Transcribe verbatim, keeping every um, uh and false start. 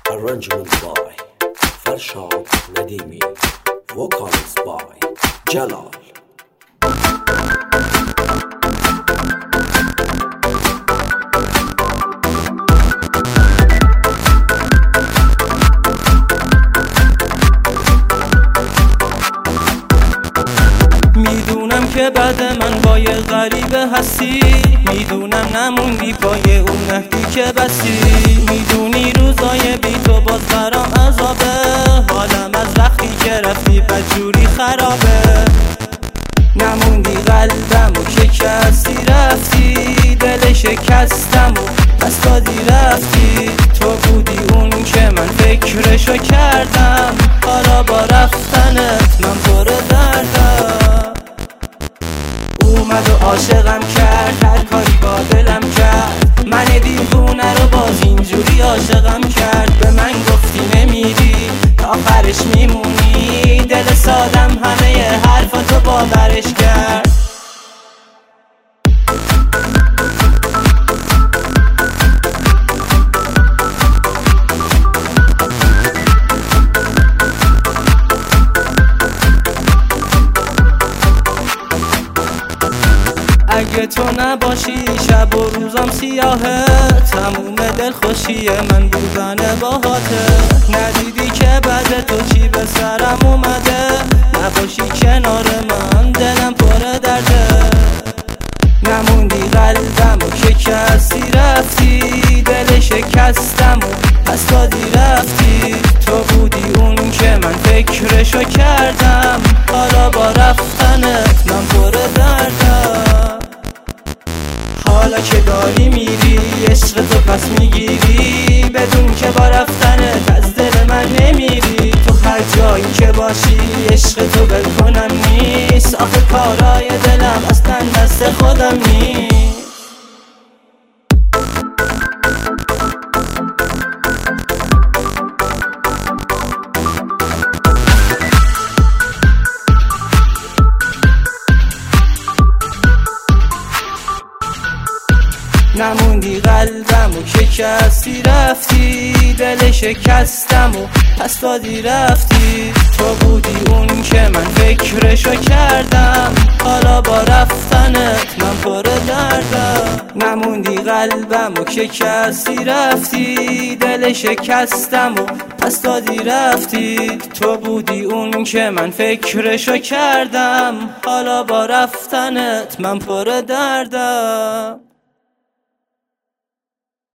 Arrangement by Farshad Nadimi. Vocals by Jalal. میدونم که بعد من با یه غریبه هستی، میدونم نموندی پای اون نهدی که بستی. میدونی روزای بی تو باز برام عذابه، حالم از وقتی که رفتی بدجوری خرابه. نموندی قلبمو که کسی رفتی، دل شکستمو پس دادی رفتی. تو بودی اون که من فکرشو کردم، حالا با رفتنت من پر دردم. اومد و عاشقم کرد، هر کاری با دلم کرد. من دیوونه رو باز اینجوری عاشقم کرد. به من گفتی نمیری تا آخرش میمونی، دل سادم همه حرفاتو باورش کرد. اگه تو نباشی شب و روزم سیاهه، تموم دل خوشی من بودن باهاته. ندیدی که بعد تو چی به سرم اومده، نباشی کنار من دلم پر درده. نموندی قلبمو که کسی رفتی، دل شکستمو پس دادی رفتی. تو بودی اون که من فکرشو کردم، حالا با رفتنت من پر دردم. حالا که داری میری عشق تو پس میگیری، بدون که با رفتنت از دل من نمیری. تو هر جایی که باشی عشق تو بکنم نیست، آخه کارای دلم اصلا دست خودم نیست. نموندی قلبمو که کسی رفتی، دل شکستمو پس دادی رفتی. تو بودی اون که من فکرشو کردم، حالا با رفتنت من پر دردم. نموندی قلبمو که کسی رفتی، دل شکستمو پس دادی رفتی. تو بودی اون که من فکرشو کردم، حالا با رفتنت من پر دردم.